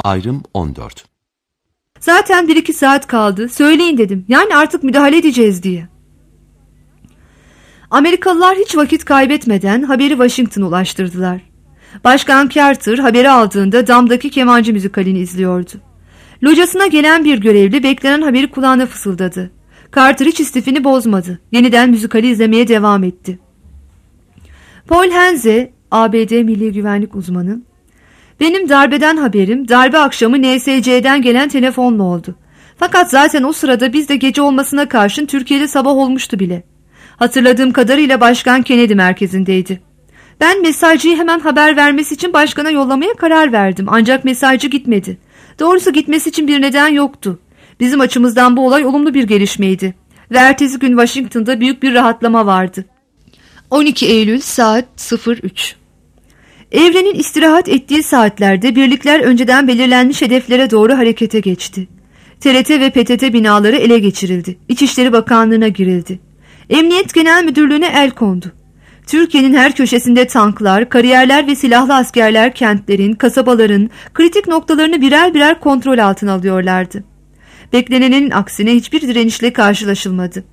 Ayrım 14. Zaten 1-2 saat kaldı. Söyleyin dedim. Yani artık müdahale edeceğiz diye. Amerikalılar hiç vakit kaybetmeden haberi Washington'a ulaştırdılar. Başkan Carter haberi aldığında damdaki kemancı müzikalini izliyordu. Locasına gelen bir görevli beklenen haberi kulağına fısıldadı. Carter hiç istifini bozmadı. Yeniden müzikali izlemeye devam etti. Paul Henze, ABD Milli Güvenlik uzmanı, benim darbeden haberim darbe akşamı NSC'den gelen telefonla oldu. Fakat zaten o sırada bizde gece olmasına karşın Türkiye'de sabah olmuştu bile. Hatırladığım kadarıyla Başkan Kennedy merkezindeydi. Ben mesajcıyı hemen haber vermesi için başkana yollamaya karar verdim. Ancak mesajcı gitmedi. Doğrusu gitmesi için bir neden yoktu. Bizim açımızdan bu olay olumlu bir gelişmeydi. Ve ertesi gün Washington'da büyük bir rahatlama vardı. 12 Eylül saat 03. Evrenin istirahat ettiği saatlerde birlikler önceden belirlenmiş hedeflere doğru harekete geçti. TRT ve PTT binaları ele geçirildi. İçişleri Bakanlığı'na girildi. Emniyet Genel Müdürlüğü'ne el kondu. Türkiye'nin her köşesinde tanklar, kariyerler ve silahlı askerler kentlerin, kasabaların kritik noktalarını birer birer kontrol altına alıyorlardı. Beklenenin aksine hiçbir direnişle karşılaşılmadı.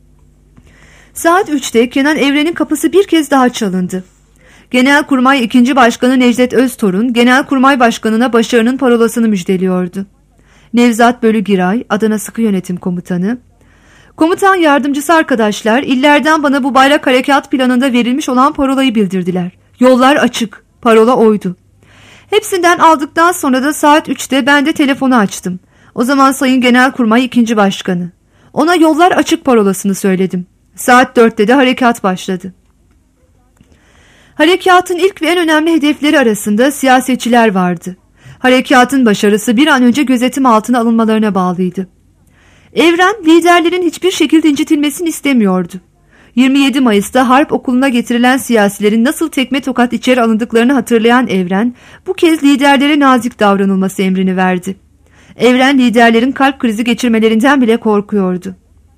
Saat 3'te Kenan Evren'in kapısı bir kez daha çalındı. Genelkurmay 2. Başkanı Necdet Öztorun, Genelkurmay Başkanı'na başarının parolasını müjdeliyordu. Nevzat Bölügiray, Adana Sıkı Yönetim Komutanı, komutan yardımcısı arkadaşlar illerden bana bu bayrak harekat planında verilmiş olan parolayı bildirdiler. Yollar açık, parola oydu. Hepsinden aldıktan sonra da saat 3'te ben de telefonu açtım. O zaman Sayın Genelkurmay 2. Başkanı. Ona yollar açık parolasını söyledim. Saat 4'te de harekat başladı. Harekatın ilk ve en önemli hedefleri arasında siyasetçiler vardı. Harekatın başarısı bir an önce gözetim altına alınmalarına bağlıydı. Evren liderlerin hiçbir şekilde incitilmesini istemiyordu. 27 Mayıs'ta harp okuluna getirilen siyasilerin nasıl tekme tokat içeri alındıklarını hatırlayan Evren bu kez liderlere nazik davranılması emrini verdi. Evren liderlerin kalp krizi geçirmelerinden bile korkuyordu.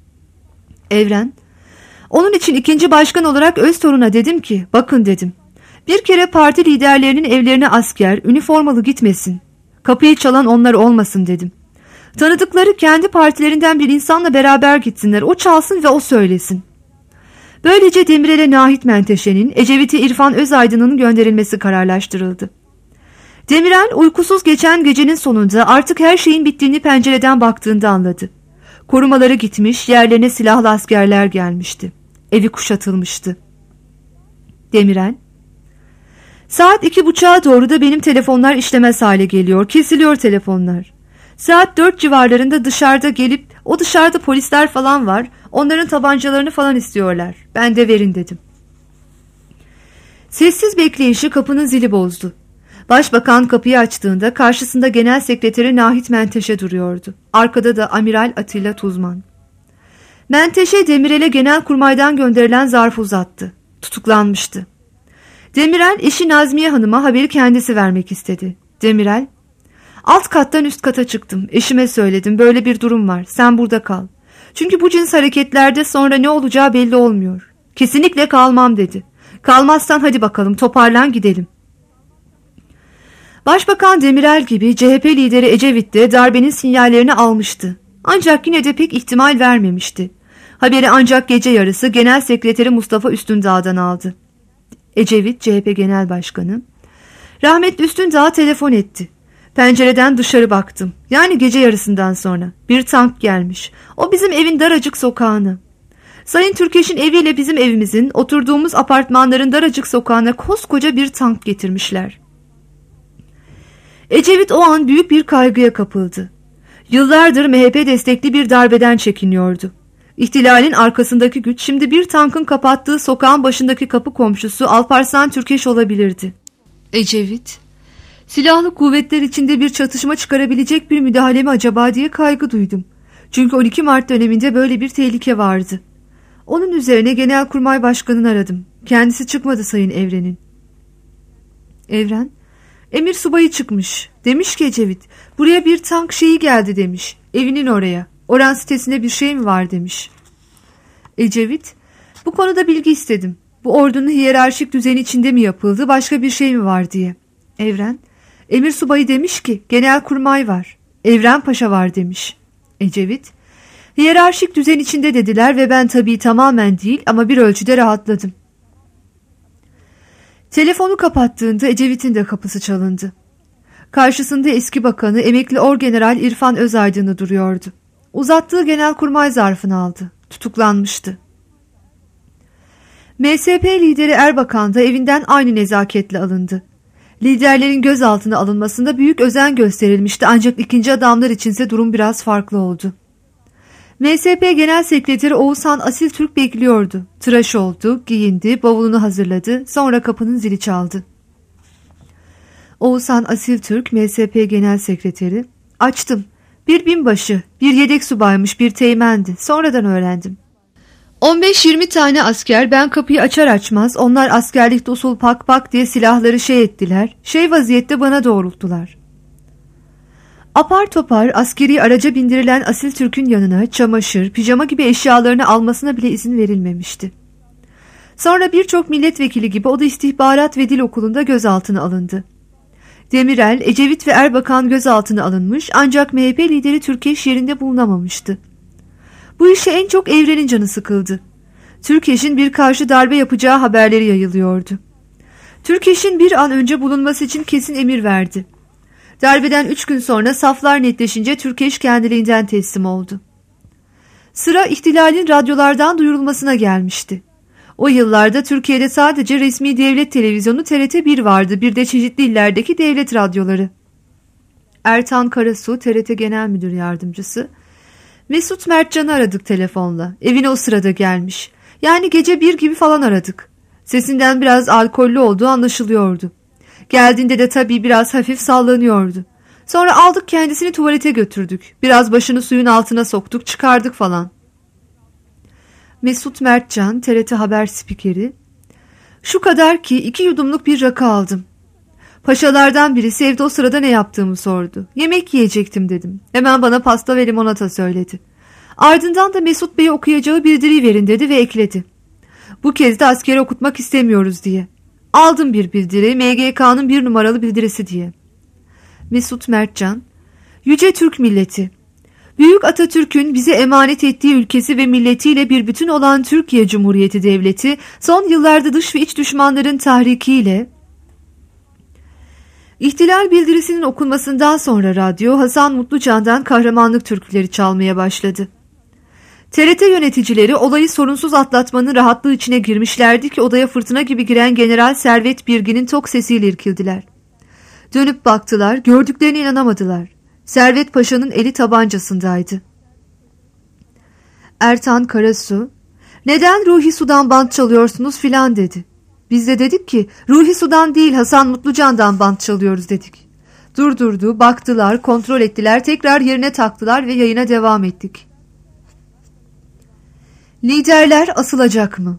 Evren, onun için 2. Başkan olarak Öztorun'a dedim ki, bakın dedim, bir kere parti liderlerinin evlerine asker, üniformalı gitmesin. Kapıyı çalan onlar olmasın dedim. Tanıdıkları kendi partilerinden bir insanla beraber gitsinler, o çalsın ve o söylesin. Böylece Demirel'e Nahit Menteşe'nin, Ecevit'e İrfan Özaydın'ın gönderilmesi kararlaştırıldı. Demirel uykusuz geçen gecenin sonunda artık her şeyin bittiğini pencereden baktığında anladı. Korumaları gitmiş, yerlerine silahlı askerler gelmişti. Evi kuşatılmıştı. Demirel, saat 2.30'a doğru da benim telefonlar işlemez hale geliyor, kesiliyor telefonlar. Saat 4 civarlarında dışarıda gelip, o dışarıda polisler falan var, onların tabancalarını falan istiyorlar. Ben de verin dedim. Sessiz bekleyişi kapının zili bozdu. Başbakan kapıyı açtığında karşısında Genel Sekreteri Nahit Menteşe duruyordu. Arkada da Amiral Atilla Tuzman. Menteşe Demirel'e Genelkurmay'dan gönderilen zarfı uzattı. Tutuklanmıştı. Demirel eşi Nazmiye Hanım'a haberi kendisi vermek istedi. Demirel, alt kattan üst kata çıktım. Eşime söyledim, böyle bir durum var. Sen burada kal. Çünkü bu cins hareketlerde sonra ne olacağı belli olmuyor. Kesinlikle kalmam dedi. Kalmazsan hadi bakalım toparlan gidelim. Başbakan Demirel gibi CHP lideri Ecevit de darbenin sinyallerini almıştı. Ancak yine de pek ihtimal vermemişti. Haberi ancak gece yarısı Genel Sekreteri Mustafa Üstündağ'dan aldı. Ecevit, CHP Genel Başkanı, rahmetli Üstündağ'a telefon etti. Pencereden dışarı baktım. Yani gece yarısından sonra. Bir tank gelmiş. O bizim evin daracık sokağına. Sayın Türkeş'in eviyle bizim evimizin, oturduğumuz apartmanların daracık sokağına koskoca bir tank getirmişler. Ecevit o an büyük bir kaygıya kapıldı. Yıllardır MHP destekli bir darbeden çekiniyordu. İhtilalin arkasındaki güç şimdi bir tankın kapattığı sokağın başındaki kapı komşusu Alparslan Türkeş olabilirdi. Ecevit, silahlı kuvvetler içinde bir çatışma çıkarabilecek bir müdahale mi acaba diye kaygı duydum. Çünkü 12 Mart döneminde böyle bir tehlike vardı. Onun üzerine Genelkurmay Başkanı'nı aradım. Kendisi çıkmadı Sayın Evren'in. Evren, emir subayı çıkmış. Demiş ki Ecevit, buraya bir tank şeyi geldi demiş. Evinin oraya. Oran sitesinde bir şey mi var demiş. Ecevit, bu konuda bilgi istedim. Bu ordunun hiyerarşik düzeni içinde mi yapıldı, başka bir şey mi var diye. Evren, Emir subayı demiş ki genelkurmay var. Evren Paşa var demiş. Ecevit, hiyerarşik düzen içinde dediler ve ben tabii tamamen değil ama bir ölçüde rahatladım. Telefonu kapattığında Ecevit'in de kapısı çalındı. Karşısında eski bakanı emekli orgeneral İrfan Özaydın'ı duruyordu. Uzattığı genelkurmay zarfını aldı. Tutuklanmıştı. MSP lideri Erbakan da evinden aynı nezaketle alındı. Liderlerin gözaltına alınmasında büyük özen gösterilmişti ancak ikinci adamlar içinse durum biraz farklı oldu. MSP Genel Sekreteri Oğuzhan Asiltürk bekliyordu. Tıraş oldu, giyindi, bavulunu hazırladı, sonra kapının zili çaldı. Oğuzhan Asiltürk, MSP Genel Sekreteri, açtım. Bir binbaşı, bir yedek subaymış, bir teğmendi. Sonradan öğrendim. 15-20 tane asker, ben kapıyı açar açmaz onlar askerlikte usul pak pak diye silahları ettiler. Vaziyette bana doğrulttular. Apar topar askeri araca bindirilen Asiltürk'ün yanına çamaşır, pijama gibi eşyalarını almasına bile izin verilmemişti. Sonra birçok milletvekili gibi o da istihbarat ve dil okulunda gözaltına alındı. Demirel, Ecevit ve Erbakan gözaltına alınmış ancak MHP lideri Türkeş yerinde bulunamamıştı. Bu işe en çok Evren'in canı sıkıldı. Türkeş'in bir karşı darbe yapacağı haberleri yayılıyordu. Türkeş'in bir an önce bulunması için kesin emir verdi. Darbeden 3 gün sonra saflar netleşince Türkeş kendiliğinden teslim oldu. Sıra ihtilalin radyolardan duyurulmasına gelmişti. O yıllarda Türkiye'de sadece resmi devlet televizyonu TRT1 vardı, bir de çeşitli illerdeki devlet radyoları. Ertan Karasu, TRT Genel Müdür Yardımcısı, Mesut Mertcan'ı aradık telefonla. Evine o sırada gelmiş. Yani gece 1 gibi falan aradık. Sesinden biraz alkollü olduğu anlaşılıyordu. Geldiğinde de tabii biraz hafif sallanıyordu. Sonra aldık kendisini tuvalete götürdük. Biraz başını suyun altına soktuk, çıkardık falan. Mesut Mertcan, TRT Haber spikeri. Şu kadar ki 2 yudumluk bir rakı aldım. Paşalardan birisi evde o sırada ne yaptığımı sordu. Yemek yiyecektim dedim. Hemen bana pasta ve limonata söyledi. Ardından da Mesut Bey'e okuyacağı bildiriyi verin dedi ve ekledi. Bu kez de askeri okutmak istemiyoruz diye. Aldım bir bildiri, MGK'nın 1 numaralı bildirisi diye. Mesut Mertcan, Yüce Türk milleti, Büyük Atatürk'ün bize emanet ettiği ülkesi ve milletiyle bir bütün olan Türkiye Cumhuriyeti Devleti, son yıllarda dış ve iç düşmanların tahrikiyle... İhtilal bildirisinin okunmasından sonra radyo Hasan Mutlucan'dan kahramanlık türküleri çalmaya başladı. TRT yöneticileri olayı sorunsuz atlatmanın rahatlığı içine girmişlerdi ki odaya fırtına gibi giren General Servet Birgin'in tok sesiyle irkildiler. Dönüp baktılar, gördüklerine inanamadılar. Servet Paşa'nın eli tabancasındaydı. Ertan Karasu, "Neden Ruhi Su'dan bant çalıyorsunuz filan?" dedi. Biz de dedik ki Ruhi Su'dan değil Hasan Mutlucan'dan bant çalıyoruz dedik. Durdurdu, baktılar, kontrol ettiler, tekrar yerine taktılar ve yayına devam ettik. Liderler asılacak mı?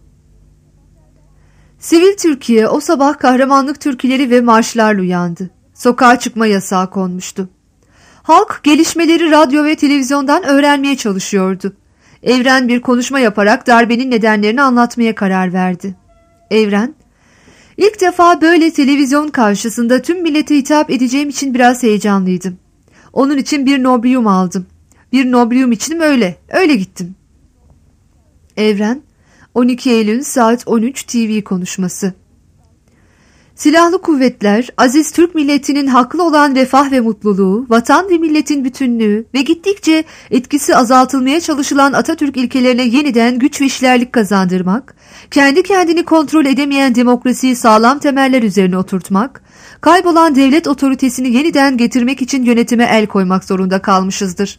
Sivil Türkiye o sabah kahramanlık türküleri ve marşlarla uyandı. Sokağa çıkma yasağı konmuştu. Halk gelişmeleri radyo ve televizyondan öğrenmeye çalışıyordu. Evren bir konuşma yaparak darbenin nedenlerini anlatmaya karar verdi. Evren, "İlk defa böyle televizyon karşısında tüm millete hitap edeceğim için biraz heyecanlıydım. Onun için bir nobyum aldım. Bir nobyum içtim öyle gittim." Evren, 12 Eylül saat 13 TV konuşması. Silahlı kuvvetler, aziz Türk milletinin haklı olan refah ve mutluluğu, vatan ve milletin bütünlüğü ve gittikçe etkisi azaltılmaya çalışılan Atatürk ilkelerine yeniden güç ve işlerlik kazandırmak, kendi kendini kontrol edemeyen demokrasiyi sağlam temeller üzerine oturtmak, kaybolan devlet otoritesini yeniden getirmek için yönetime el koymak zorunda kalmışızdır.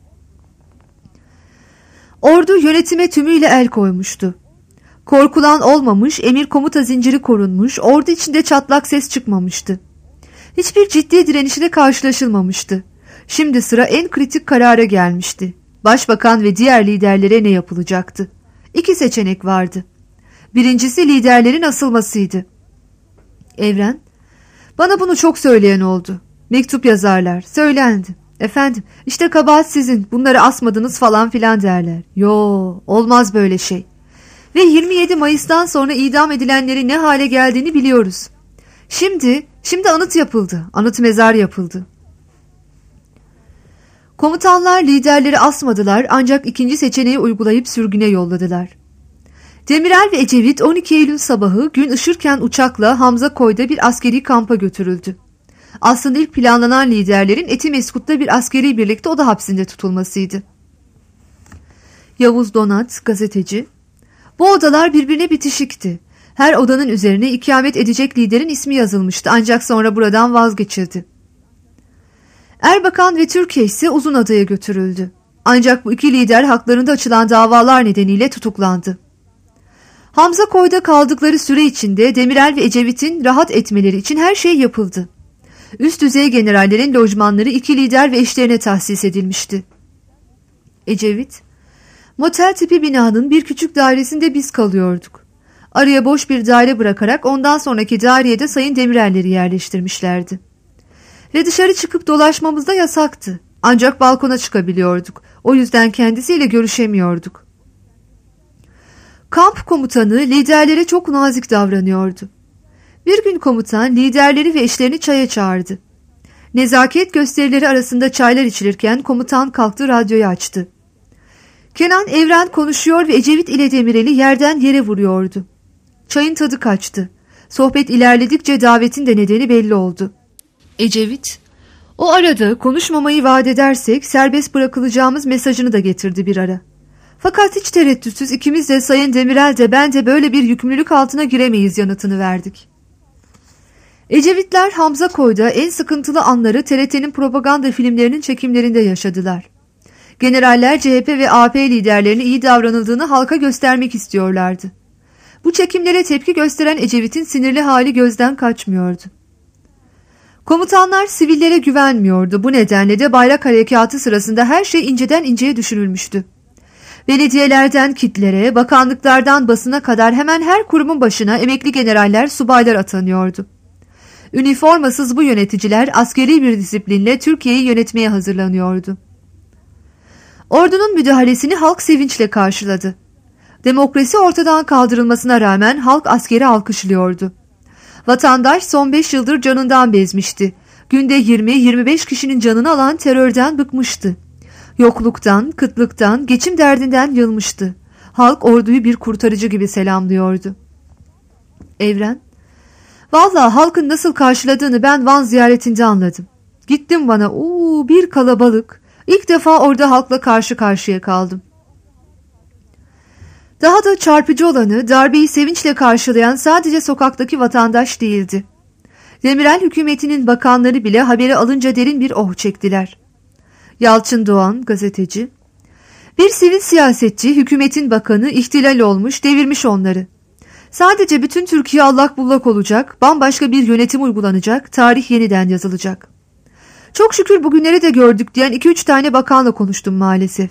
Ordu yönetime tümüyle el koymuştu. Korkulan olmamış, emir komuta zinciri korunmuş, ordu içinde çatlak ses çıkmamıştı. Hiçbir ciddi direnişle karşılaşılmamıştı. Şimdi sıra en kritik karara gelmişti. Başbakan ve diğer liderlere ne yapılacaktı? 2 seçenek vardı. Birincisi liderlerin asılmasıydı. Evren, "Bana bunu çok söyleyen oldu. Mektup yazarlar, söylendi. Efendim, işte kabahat sizin, bunları asmadınız falan filan derler. Yo, olmaz böyle şey. Ve 27 Mayıs'tan sonra idam edilenlerin ne hale geldiğini biliyoruz. Şimdi anıt yapıldı. Anıt mezar yapıldı. Komutanlar liderleri asmadılar ancak ikinci seçeneği uygulayıp sürgüne yolladılar. Demirel ve Ecevit 12 Eylül sabahı gün ışırken uçakla Hamzakoy'da bir askeri kampa götürüldü. Aslında ilk planlanan liderlerin Etimeskut'ta bir askeri birlikte oda hapsinde tutulmasıydı. Yavuz Donat, gazeteci, bu odalar birbirine bitişikti. Her odanın üzerine ikamet edecek liderin ismi yazılmıştı ancak sonra buradan vazgeçildi. Erbakan ve Türkiye ise Uzunada'ya götürüldü. Ancak bu iki lider haklarında açılan davalar nedeniyle tutuklandı. Hamzakoy'da kaldıkları süre içinde Demirel ve Ecevit'in rahat etmeleri için her şey yapıldı. Üst düzey generallerin lojmanları iki lider ve eşlerine tahsis edilmişti. Ecevit, motel tipi binanın bir küçük dairesinde biz kalıyorduk. Araya boş bir daire bırakarak ondan sonraki daireye de Sayın Demirel'leri yerleştirmişlerdi. Ve dışarı çıkıp dolaşmamız da yasaktı. Ancak balkona çıkabiliyorduk. O yüzden kendisiyle görüşemiyorduk. Kamp komutanı liderlere çok nazik davranıyordu. Bir gün komutan liderleri ve eşlerini çaya çağırdı. Nezaket gösterileri arasında çaylar içilirken komutan kalktı, radyoyu açtı. Kenan Evren konuşuyor ve Ecevit ile Demirel'i yerden yere vuruyordu. Çayın tadı kaçtı. Sohbet ilerledikçe davetin de nedeni belli oldu. Ecevit, o arada konuşmamayı vaat edersek serbest bırakılacağımız mesajını da getirdi bir ara. Fakat hiç tereddütsüz ikimiz de Sayın Demirel de ben de böyle bir yükümlülük altına giremeyiz yanıtını verdik. Ecevitler Hamzakoy'da en sıkıntılı anları TRT'nin propaganda filmlerinin çekimlerinde yaşadılar. Generaller CHP ve AP liderlerine iyi davranıldığını halka göstermek istiyorlardı. Bu çekimlere tepki gösteren Ecevit'in sinirli hali gözden kaçmıyordu. Komutanlar sivillere güvenmiyordu. Bu nedenle de bayrak harekatı sırasında her şey inceden inceye düşünülmüştü. Belediyelerden kitlere, bakanlıklardan basına kadar hemen her kurumun başına emekli generaller, subaylar atanıyordu. Üniformasız bu yöneticiler askeri bir disiplinle Türkiye'yi yönetmeye hazırlanıyordu. Ordunun müdahalesini halk sevinçle karşıladı. Demokrasi ortadan kaldırılmasına rağmen halk askeri alkışlıyordu. Vatandaş son 5 yıldır canından bezmişti. Günde 20-25 kişinin canını alan terörden bıkmıştı. Yokluktan, kıtlıktan, geçim derdinden yılmıştı. Halk orduyu bir kurtarıcı gibi selamlıyordu. Evren, vallahi halkın nasıl karşıladığını ben Van ziyaretinde anladım. Gittim Van'a, bir kalabalık. İlk defa orada halkla karşı karşıya kaldım. Daha da çarpıcı olanı darbeyi sevinçle karşılayan sadece sokaktaki vatandaş değildi. Demirel hükümetinin bakanları bile haberi alınca derin bir oh çektiler. Yalçın Doğan, gazeteci, bir sivil siyasetçi, hükümetin bakanı ihtilal olmuş, devirmiş onları. Sadece bütün Türkiye allak bullak olacak, bambaşka bir yönetim uygulanacak, tarih yeniden yazılacak. Çok şükür bugünleri de gördük diyen 2-3 tane bakanla konuştum maalesef.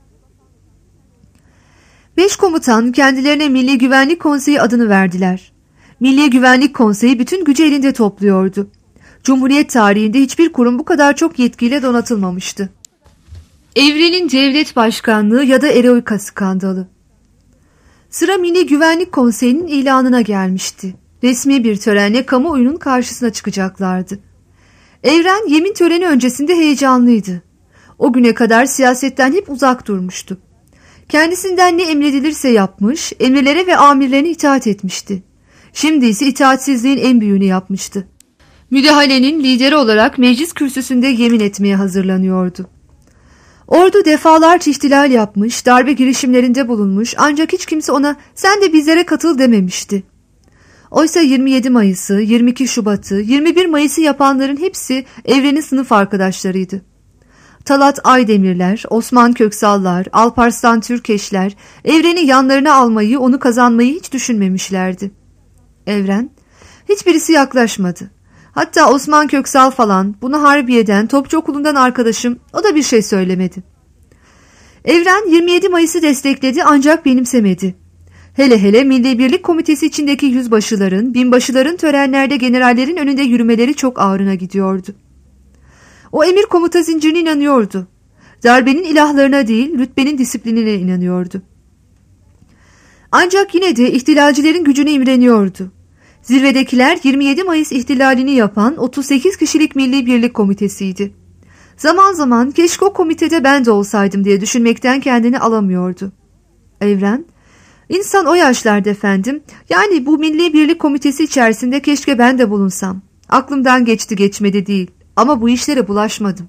5 komutan kendilerine Milli Güvenlik Konseyi adını verdiler. Milli Güvenlik Konseyi bütün gücü elinde topluyordu. Cumhuriyet tarihinde hiçbir kurum bu kadar çok yetkiyle donatılmamıştı. Evren'in devlet başkanlığı ya da eroika skandalı. Sıra Milli Güvenlik Konseyi'nin ilanına gelmişti. Resmi bir törenle kamuoyunun karşısına çıkacaklardı. Evren yemin töreni öncesinde heyecanlıydı. O güne kadar siyasetten hep uzak durmuştu. Kendisinden ne emredilirse yapmış, emirlere ve amirlerine itaat etmişti. Şimdi ise itaatsizliğin en büyüğünü yapmıştı. Müdahalenin lideri olarak meclis kürsüsünde yemin etmeye hazırlanıyordu. Ordu defalarca ihtilal yapmış, darbe girişimlerinde bulunmuş ancak hiç kimse ona sen de bizlere katıl dememişti. Oysa 27 Mayıs'ı, 22 Şubat'ı, 21 Mayıs'ı yapanların hepsi Evren'in sınıf arkadaşlarıydı. Talat Aydemirler, Osman Köksallar, Alparslan Türkeşler, Evren'i yanlarına almayı, onu kazanmayı hiç düşünmemişlerdi. Evren, hiçbirisi yaklaşmadı. Hatta Osman Köksal falan, bunu Harbiye'den, Topçu Okulu'ndan arkadaşım, o da bir şey söylemedi. Evren 27 Mayıs'ı destekledi ancak benimsemedi. Hele hele Milli Birlik Komitesi içindeki yüzbaşıların, binbaşıların törenlerde generallerin önünde yürümeleri çok ağrına gidiyordu. O emir komuta zincirine inanıyordu. Darbenin ilahlarına değil, rütbenin disiplinine inanıyordu. Ancak yine de ihtilalcilerin gücüne imreniyordu. Zirvedekiler 27 Mayıs ihtilalini yapan 38 kişilik Milli Birlik Komitesi'ydi. Zaman zaman keşke o komitede ben de olsaydım diye düşünmekten kendini alamıyordu. Evren, insan o yaşlarda efendim, yani bu Milli Birlik Komitesi içerisinde keşke ben de bulunsam. Aklımdan geçti geçmedi değil ama bu işlere bulaşmadım.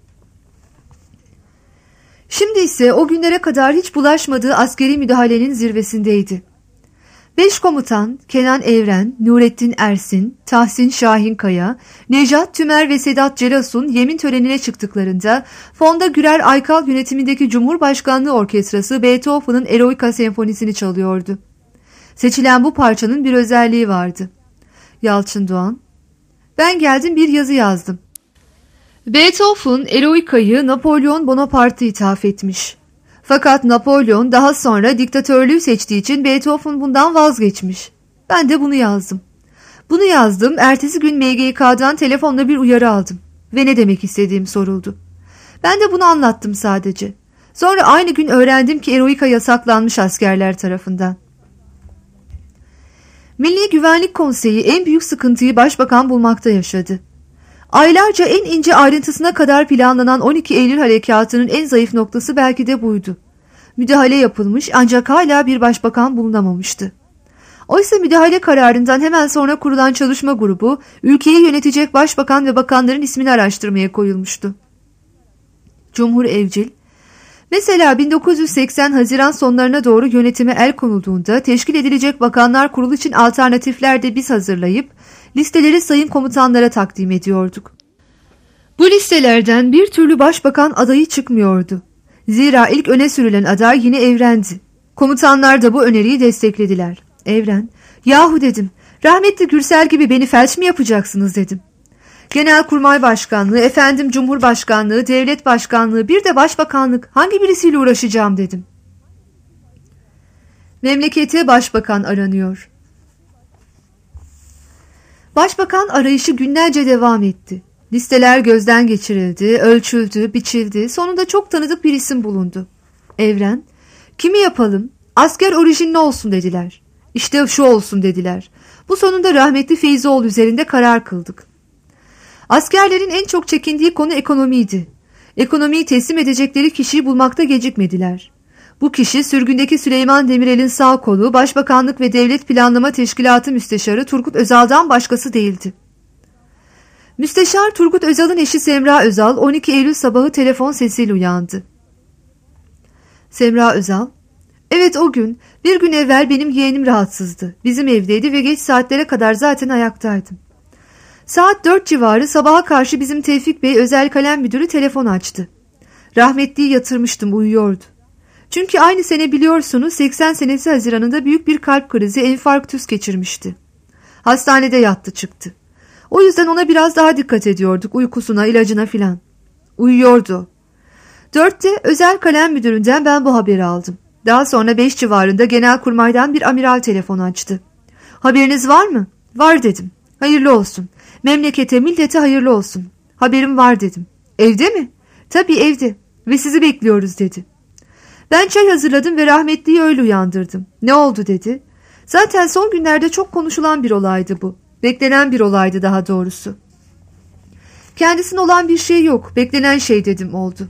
Şimdi ise o günlere kadar hiç bulaşmadığı askeri müdahalenin zirvesindeydi. 5 komutan Kenan Evren, Nurettin Ersin, Tahsin Şahinkaya, Nejat Tümer ve Sedat Celasun yemin törenine çıktıklarında Fonda Gürer Aykal yönetimindeki Cumhurbaşkanlığı Orkestrası Beethoven'ın Eroica Senfonisini çalıyordu. Seçilen bu parçanın bir özelliği vardı. Yalçın Doğan, ben geldim bir yazı yazdım. Beethoven Eroica'yı Napolyon Bonaparte'a ithaf etmiş. Fakat Napolyon daha sonra diktatörlüğü seçtiği için Beethoven bundan vazgeçmiş. Ben de bunu yazdım. Bunu yazdım, ertesi gün MGK'dan telefonla bir uyarı aldım. Ve ne demek istediğim soruldu. Ben de bunu anlattım sadece. Sonra aynı gün öğrendim ki Eroica yasaklanmış askerler tarafından. Milli Güvenlik Konseyi en büyük sıkıntıyı başbakan bulmakta yaşadı. Aylarca en ince ayrıntısına kadar planlanan 12 Eylül harekatının en zayıf noktası belki de buydu. Müdahale yapılmış ancak hala bir başbakan bulunamamıştı. Oysa müdahale kararından hemen sonra kurulan çalışma grubu ülkeyi yönetecek başbakan ve bakanların ismini araştırmaya koyulmuştu. Cumhur evcil. Mesela 1980 Haziran sonlarına doğru yönetime el konulduğunda teşkil edilecek bakanlar kurulu için alternatifler de biz hazırlayıp listeleri sayın komutanlara takdim ediyorduk. Bu listelerden bir türlü başbakan adayı çıkmıyordu. Zira ilk öne sürülen aday yine Evren'di. Komutanlar da bu öneriyi desteklediler. Evren, yahu dedim, rahmetli Gürsel gibi beni felç mi yapacaksınız dedim. Genelkurmay Başkanlığı, efendim Cumhurbaşkanlığı, Devlet Başkanlığı, bir de Başbakanlık, hangi birisiyle uğraşacağım dedim. Memlekete başbakan aranıyor. Başbakan arayışı günlerce devam etti. Listeler gözden geçirildi, ölçüldü, biçildi. Sonunda çok tanıdık bir isim bulundu. Evren, kimi yapalım? Asker orijinli olsun dediler. İşte şu olsun dediler. Bu sonunda rahmetli Feyzioğlu üzerinde karar kıldık. Askerlerin en çok çekindiği konu ekonomiydi. Ekonomiyi teslim edecekleri kişiyi bulmakta gecikmediler. Bu kişi sürgündeki Süleyman Demirel'in sağ kolu, Başbakanlık ve Devlet Planlama Teşkilatı Müsteşarı Turgut Özal'dan başkası değildi. Müsteşar Turgut Özal'ın eşi Semra Özal 12 Eylül sabahı telefon sesiyle uyandı. Semra Özal, evet o gün, bir gün evvel benim yeğenim rahatsızdı. Bizim evdeydi ve geç saatlere kadar zaten ayaktaydım. Saat 4 civarı sabaha karşı bizim Tevfik Bey özel kalem müdürü telefon açtı. Rahmetliyi yatırmıştım, uyuyordu. Çünkü aynı sene biliyorsunuz 80 senesi Haziran'ında büyük bir kalp krizi, enfarktüs geçirmişti. Hastanede yattı çıktı. O yüzden ona biraz daha dikkat ediyorduk, uykusuna, ilacına filan. Uyuyordu. 4'te özel kalem müdüründen ben bu haberi aldım. Daha sonra 5 civarında Genelkurmay'dan bir amiral telefon açtı. Haberiniz var mı? Var dedim. Hayırlı olsun. Memlekete, millete hayırlı olsun. Haberim var dedim. Evde mi? Tabii evde ve sizi bekliyoruz dedi. Ben çay hazırladım ve rahmetliyi öyle uyandırdım. Ne oldu dedi. Zaten son günlerde çok konuşulan bir olaydı bu. Beklenen bir olaydı daha doğrusu. Kendisine olan bir şey yok. Beklenen şey dedim oldu.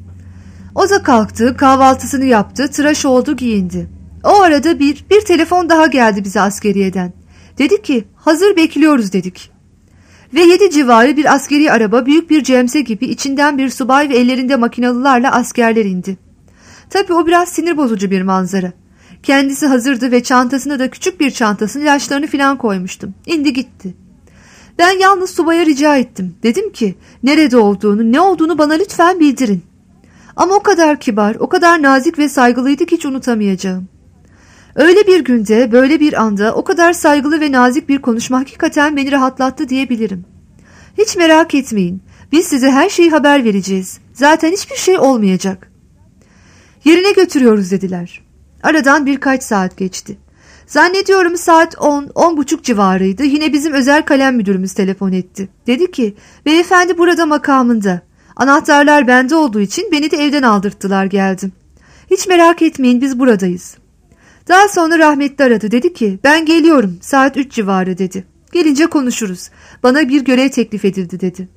O da kalktı, kahvaltısını yaptı, tıraş oldu, giyindi. O arada bir telefon daha geldi bize askeriyeden. Dedi ki hazır bekliyoruz dedik. Ve 7 civarı bir askeri araba büyük bir cemse gibi içinden bir subay ve ellerinde makinalılarla askerler indi. Tabii o biraz sinir bozucu bir manzara. Kendisi hazırdı ve çantasına da küçük bir çantasını ilaçlarını filan koymuştum. İndi gitti. Ben yalnız subaya rica ettim. Dedim ki nerede olduğunu, ne olduğunu bana lütfen bildirin. Ama o kadar kibar, o kadar nazik ve saygılıydı ki hiç unutamayacağım. Öyle bir günde, böyle bir anda o kadar saygılı ve nazik bir konuşma hakikaten beni rahatlattı diyebilirim. Hiç merak etmeyin. Biz size her şeyi haber vereceğiz. Zaten hiçbir şey olmayacak. Yerine götürüyoruz dediler. Aradan birkaç saat geçti. Zannediyorum saat 10-10.30 civarıydı. Yine bizim özel kalem müdürümüz telefon etti. Dedi ki, beyefendi burada makamında. Anahtarlar bende olduğu için beni de evden aldırttılar, geldim. Hiç merak etmeyin, biz buradayız. Daha sonra rahmetli aradı. Dedi ki, ben geliyorum, saat 3 civarı dedi. Gelince konuşuruz. Bana bir görev teklif edildi dedi.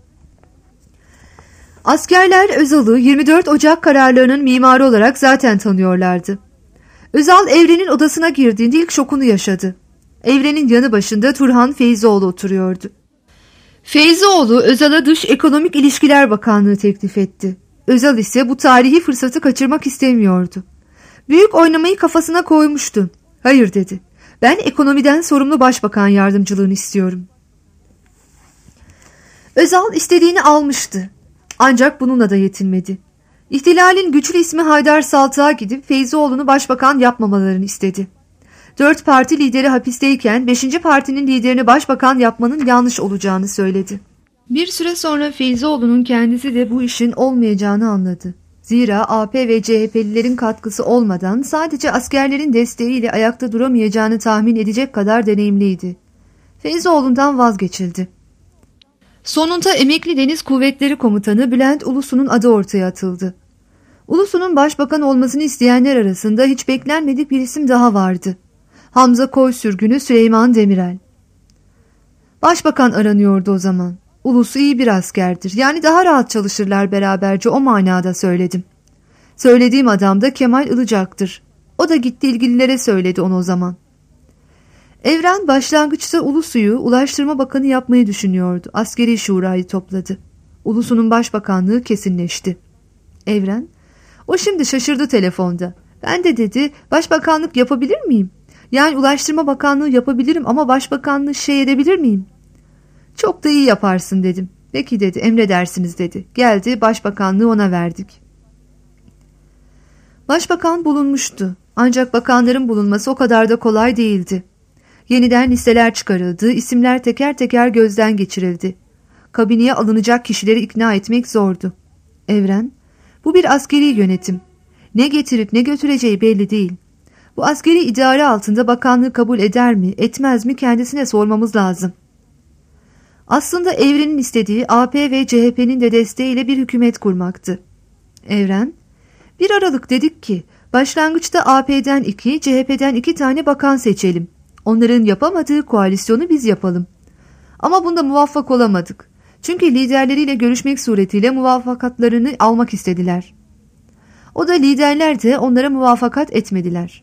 Askerler Özal'ı 24 Ocak kararlarının mimarı olarak zaten tanıyorlardı. Özal Evren'in odasına girdiğinde ilk şokunu yaşadı. Evren'in yanı başında Turhan Feyzioğlu oturuyordu. Feyzioğlu Özal'a Dış Ekonomik İlişkiler Bakanlığı teklif etti. Özal ise bu tarihi fırsatı kaçırmak istemiyordu. Büyük oynamayı kafasına koymuştu. Hayır dedi. Ben ekonomiden sorumlu başbakan yardımcılığını istiyorum. Özal istediğini almıştı. Ancak bununla da yetinmedi. İhtilalin güçlü ismi Haydar Saltık'a gidip Feyzioğlu'nu başbakan yapmamalarını istedi. 4 parti lideri hapisteyken 5. partinin liderini başbakan yapmanın yanlış olacağını söyledi. Bir süre sonra Feyzioğlu'nun kendisi de bu işin olmayacağını anladı. Zira AP ve CHP'lilerin katkısı olmadan sadece askerlerin desteğiyle ayakta duramayacağını tahmin edecek kadar deneyimliydi. Feyzioğlu'ndan vazgeçildi. Sonunda Emekli Deniz Kuvvetleri Komutanı Bülent Ulusu'nun adı ortaya atıldı. Ulusu'nun başbakan olmasını isteyenler arasında hiç beklenmedik bir isim daha vardı. Hamza Koysürgün'ü Süleyman Demirel. Başbakan aranıyordu o zaman. Ulusu iyi bir askerdir. Yani daha rahat çalışırlar beraberce, o manada söyledim. Söylediğim adam da Kemal Ilıcak'tır. O da gitti ilgililere söyledi onu o zaman. Evren başlangıçta Ulusu'yu Ulaştırma Bakanı yapmayı düşünüyordu. Askeri şurayı topladı. Ulusu'nun başbakanlığı kesinleşti. Evren, o şimdi şaşırdı telefonda. Ben de dedi, başbakanlık yapabilir miyim? Yani Ulaştırma Bakanlığı yapabilirim ama başbakanlığı edebilir miyim? Çok da iyi yaparsın dedim. Peki dedi, emredersiniz dedi. Geldi, başbakanlığı ona verdik. Başbakan bulunmuştu. Ancak bakanların bulunması o kadar da kolay değildi. Yeniden listeler çıkarıldı, isimler teker teker gözden geçirildi. Kabineye alınacak kişileri ikna etmek zordu. Evren, bu bir askeri yönetim. Ne getirip ne götüreceği belli değil. Bu askeri idare altında bakanlığı kabul eder mi, etmez mi kendisine sormamız lazım. Aslında Evren'in istediği AP ve CHP'nin de desteğiyle bir hükümet kurmaktı. Evren, 1 Aralık dedik ki başlangıçta AP'den 2, CHP'den 2 tane bakan seçelim. Onların yapamadığı koalisyonu biz yapalım. Ama bunda muvaffak olamadık. Çünkü liderleriyle görüşmek suretiyle muvaffakatlarını almak istediler. O da liderler de onlara muvaffakat etmediler.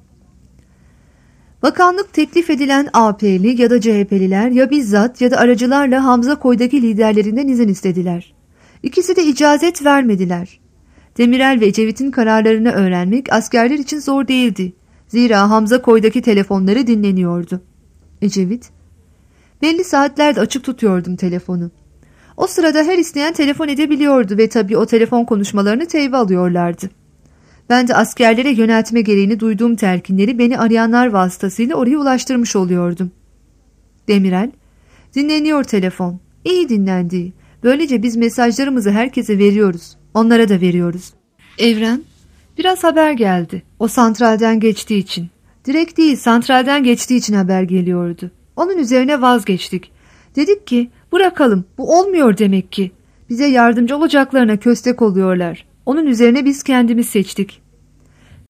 Bakanlık teklif edilen AP'li ya da CHP'liler ya bizzat ya da aracılarla Hamza Koy'daki liderlerinden izin istediler. İkisi de icazet vermediler. Demirel ve Ecevit'in kararlarını öğrenmek askerler için zor değildi. Zira Hamza Koy'daki telefonları dinleniyordu. Ecevit, belli saatlerde açık tutuyordum telefonu. O sırada her isteyen telefon edebiliyordu ve tabii o telefon konuşmalarını teybe alıyorlardı. Ben de askerlere yöneltme gereğini duyduğum telkinleri beni arayanlar vasıtasıyla oraya ulaştırmış oluyordum. Demirel, dinleniyor telefon. İyi dinlendi. Böylece biz mesajlarımızı herkese veriyoruz. Onlara da veriyoruz. Evren, biraz haber geldi. O santralden geçtiği için. Direkt değil, santralden geçtiği için haber geliyordu. Onun üzerine vazgeçtik. Dedik ki bırakalım, bu olmuyor demek ki. Bize yardımcı olacaklarına köstek oluyorlar. Onun üzerine biz kendimiz seçtik.